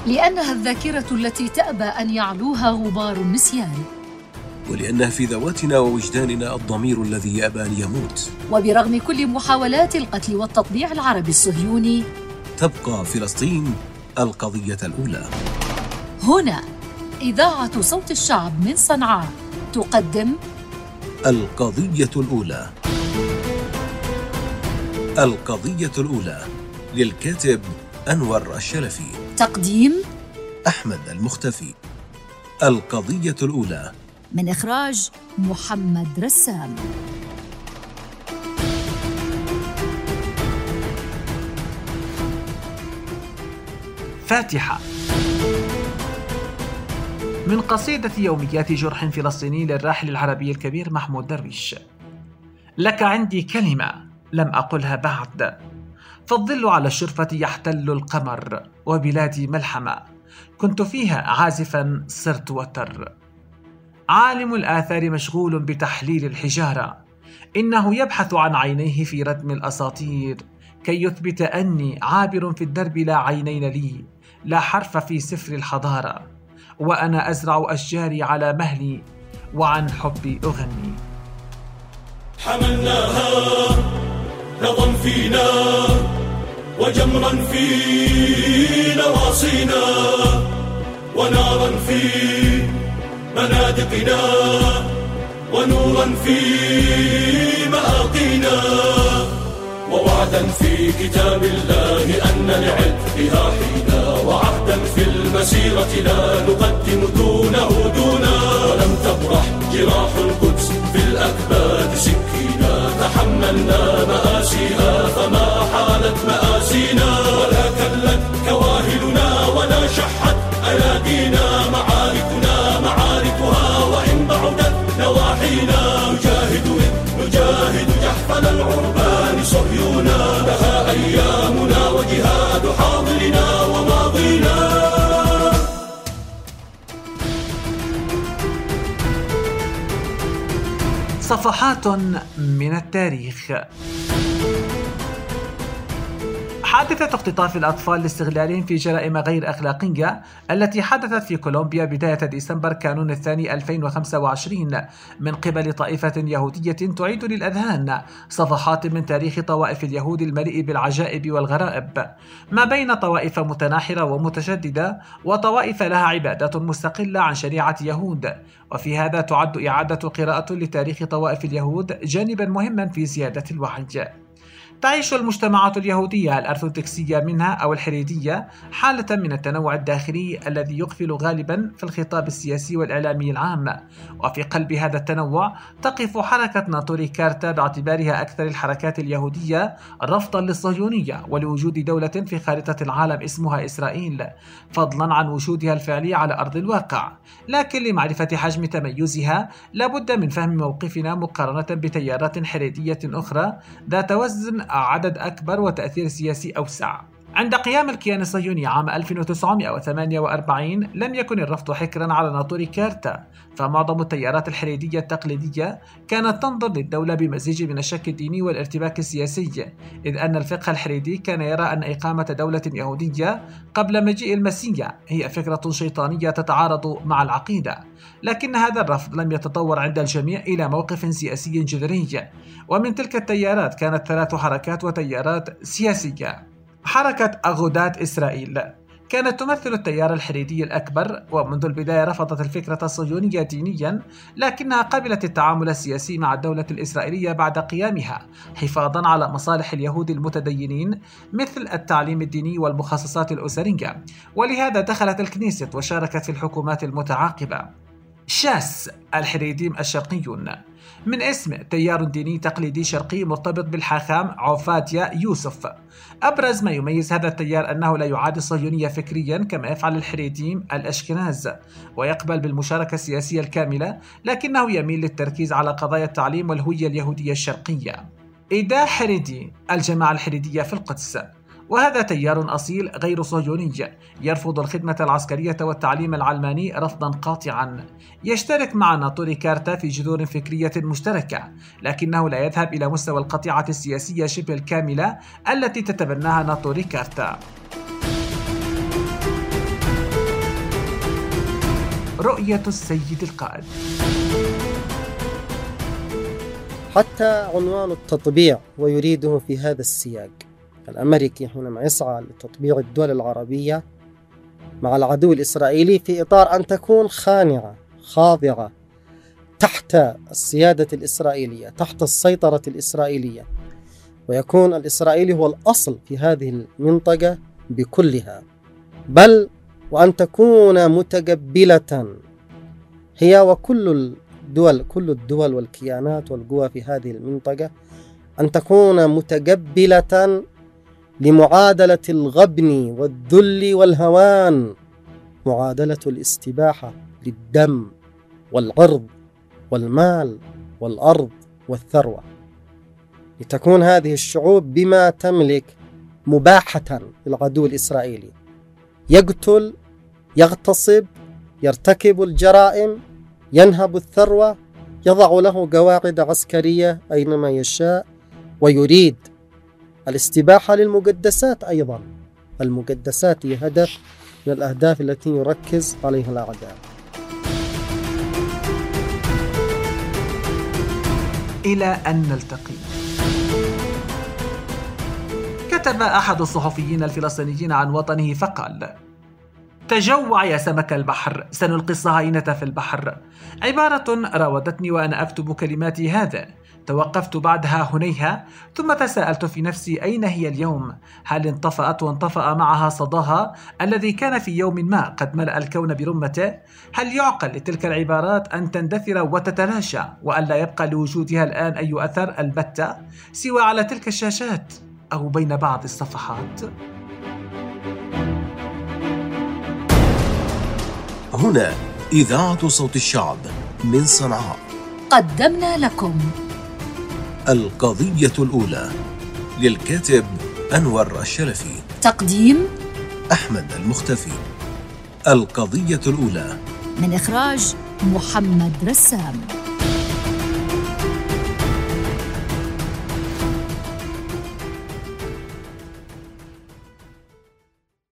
لأنها الذاكرة التي تأبى أن يعلوها غبار النسيان، ولأنها في ذواتنا ووجداننا الضمير الذي يأبى أن يموت. وبرغم كل محاولات القتل والتطبيع العربي الصهيوني، تبقى فلسطين القضية الأولى. هنا إذاعة صوت الشعب من صنعاء تقدم القضية الأولى. القضية الأولى للكاتب أنور الشلفي، تقديم أحمد المختفي. القضية الأولى من إخراج محمد رسام. فاتحة. من قصيدة يوميات جرح فلسطيني للراحل العربي الكبير محمود درويش: لك عندي كلمة لم أقلها بعد، فالظل على الشرفة يحتل القمر، وبلادي ملحمة كنت فيها عازفا صرت وتر. عالم الآثار مشغول بتحليل الحجارة، إنه يبحث عن عينيه في ردم الأساطير كي يثبت أني عابر في الدرب لا عينين لي، لا حرف في سفر الحضارة، وأنا أزرع أشجاري على مهلي وعن حبي أغني. حملناها نظا فينا وجمرا في نواصينا ونارا في منادقنا ونورا في مآقينا ووعدا في كتاب الله أن لعتقها حينا وعهدا في المسيرة لا نقدم دونه دونا ولم تبرح جراح القدس في الأكباد سكينا تحملنا مآسيها فما حالت مآسينا ولا كلت كواهلنا ولا شحت أيادينا معاركنا معاركها وإن بعدت نواحينا نجاهد جحفل العربان صهيونا لها أيامنا وجهاد حاضرنا وماضينا. صفحات من التاريخ. حادثة اختطاف الأطفال لاستغلالهم في جرائم غير أخلاقية التي حدثت في كولومبيا بداية ديسمبر كانون الثاني 2025 من قبل طائفة يهودية تعيد للأذهان صفحات من تاريخ طوائف اليهود المليء بالعجائب والغرائب، ما بين طوائف متناحرة ومتشددة وطوائف لها عبادات مستقلة عن شريعة يهود. وفي هذا تعد إعادة قراءة لتاريخ طوائف اليهود جانبا مهما في زيادة الوعي. تعيش المجتمعات اليهودية الأرثوذكسية منها أو الحريدية حالة من التنوع الداخلي الذي يغفل غالبا في الخطاب السياسي والإعلامي العام، وفي قلب هذا التنوع تقف حركة ناطوري كارتا باعتبارها أكثر الحركات اليهودية رفضا للصهيونية ولوجود دولة في خارطة العالم اسمها إسرائيل، فضلا عن وجودها الفعلي على أرض الواقع. لكن لمعرفة حجم تميزها لابد من فهم موقفنا مقارنة بتيارات حريدية أخرى ذات وزن عدد أكبر وتأثير سياسي أوسع. عند قيام الكيان الصهيوني عام 1948 لم يكن الرفض حكرا على ناطوري كارتا، فمعظم التيارات الحريدية التقليدية كانت تنظر للدولة بمزيج من الشك الديني والارتباك السياسي، إذ أن الفقه الحريدي كان يرى أن إقامة دولة يهودية قبل مجيء المسيح هي فكرة شيطانية تتعارض مع العقيدة. لكن هذا الرفض لم يتطور عند الجميع إلى موقف سياسي جذري، ومن تلك التيارات كانت 3 حركات وتيارات سياسية. حركة أغودات إسرائيل كانت تمثل التيار الحريدي الأكبر، ومنذ البداية رفضت الفكرة الصهيونية دينيا، لكنها قبلت التعامل السياسي مع الدولة الإسرائيلية بعد قيامها حفاظا على مصالح اليهود المتدينين مثل التعليم الديني والمخصصات الأسرية، ولهذا دخلت الكنيست وشاركت في الحكومات المتعاقبة. شاس الحريديم الشرقيون من اسم تيار ديني تقليدي شرقي مرتبط بالحاخام عوفاتيا يوسف. أبرز ما يميز هذا التيار أنه لا يعادي الصهيونية فكريا كما يفعل الحريديم الأشكناز، ويقبل بالمشاركة السياسية الكاملة، لكنه يميل للتركيز على قضايا التعليم والهوية اليهودية الشرقية. إيدا حريدي الجماعة الحريدية في القدس، وهذا تيار أصيل غير صهيوني يرفض الخدمة العسكرية والتعليم العلماني رفضا قاطعا. يشترك مع ناطوري كارتا في جذور فكرية مشتركة، لكنه لا يذهب إلى مستوى القطيعة السياسية شبه الكاملة التي تتبناها ناطوري كارتا. رؤية السيد القائد. حتى عنوان التطبيع ويريده في هذا السياق. الأمريكي حينما يسعى لتطبيع الدول العربية مع العدو الإسرائيلي في إطار أن تكون خاضعة تحت السيادة الإسرائيلية، تحت السيطرة الإسرائيلية، ويكون الإسرائيلي هو الأصل في هذه المنطقة بكلها، بل وأن تكون متقبلة هي وكل الدول والكيانات والقوى في هذه المنطقة، أن تكون متقبلة لمعادلة الغبن والذل والهوان، معادلة الاستباحة للدم والعرض والمال والأرض والثروة، لتكون هذه الشعوب بما تملك مباحة للعدو الإسرائيلي، يقتل، يغتصب، يرتكب الجرائم، ينهب الثروة، يضع له قواعد عسكرية أينما يشاء، ويريد الاستباحة للمقدسات أيضا. المقدسات هي هدف من الأهداف التي يركز عليها الأعداء. إلى أن نلتقي. كتب أحد الصحفيين الفلسطينيين عن وطنه فقال: تجوع يا سمك البحر، سنلقي الصهاينة في البحر. عبارة راودتني وأنا أكتب كلماتي هذا. توقفت بعدها هنيهة، ثم تساءلت في نفسي أين هي اليوم؟ هل انطفأت وانطفأ معها صداها الذي كان في يوم ما قد ملأ الكون برمته؟ هل يعقل لتلك العبارات أن تندثر وتتلاشى وأن لا يبقى لوجودها الآن أي أثر البتة سوى على تلك الشاشات أو بين بعض الصفحات؟ هنا إذاعة صوت الشعب من صنعاء، قدمنا لكم القضية الأولى للكاتب أنور الشلفي، تقديم أحمد المختفي. القضية الأولى من إخراج محمد رسام.